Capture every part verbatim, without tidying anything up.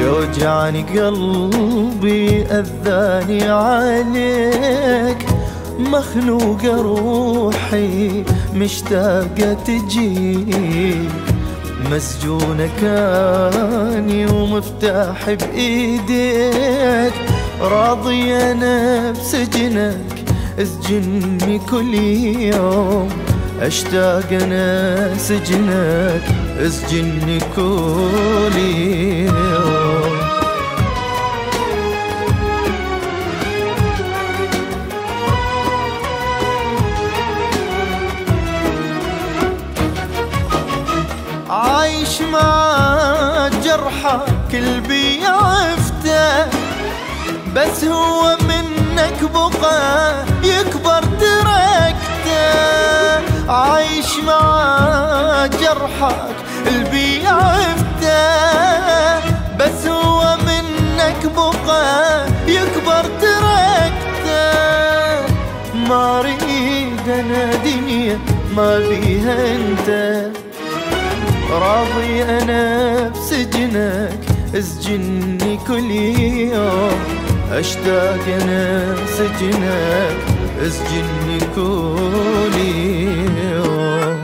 يوجعني قلبي أذاني عليك، مخنوقة روحي مشتاقة تجيك، مسجونة كاني ومفتاح بإيديك، راضي أنا بسجنك اسجني كل يوم، أشتاق أنا سجنك اسجني كل يوم. عايش مع جرحك قلبي عفته، بس هو منك بقى يكبر تركته. عايش مع جرحك قلبي عفته، بس هو منك بقى يكبر تركته. ما اريد انا دنيا ما بيها انت، راضي أنا بسجنك اسجني كل يوم، أشتاق أنا سجنك اسجني كل يوم.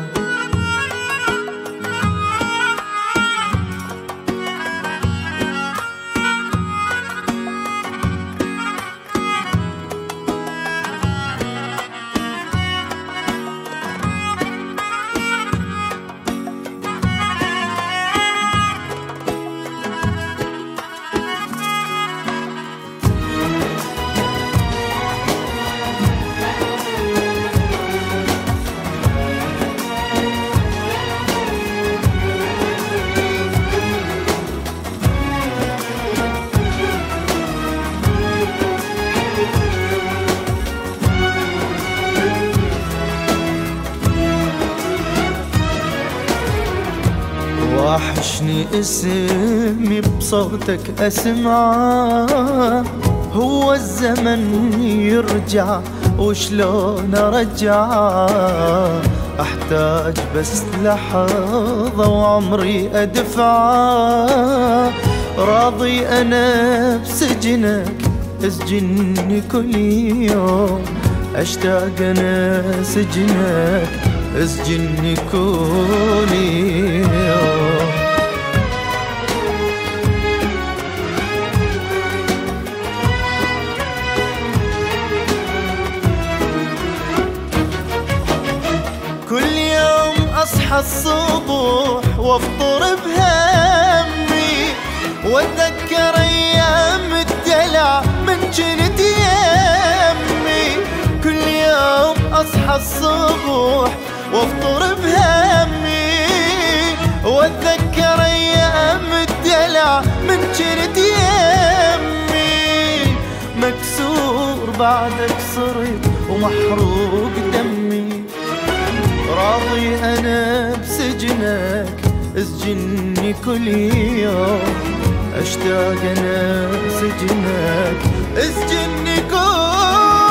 وحشني اسمي بصوتك اسمعه، هو الزمن يرجع وشلون ارجعه، احتاج بس لحظة وعمري ادفعه. راضي انا بسجنك اسجني كل يوم، اشتاق انا سجنك اسجني كل يوم. كل يوم اصحى الصبح وافطر بهمي، واتذكر ايام الدلع من جنت يمي. كل يوم اصحى الصبح وافطر بهمي، واتذكر ايام الدلع من جنت يمي. مكسور بعدك صرت ومحروق دمي، راضي انا بسجنك اسجني كل يوم، اشتاق انا سجنك اسجني كل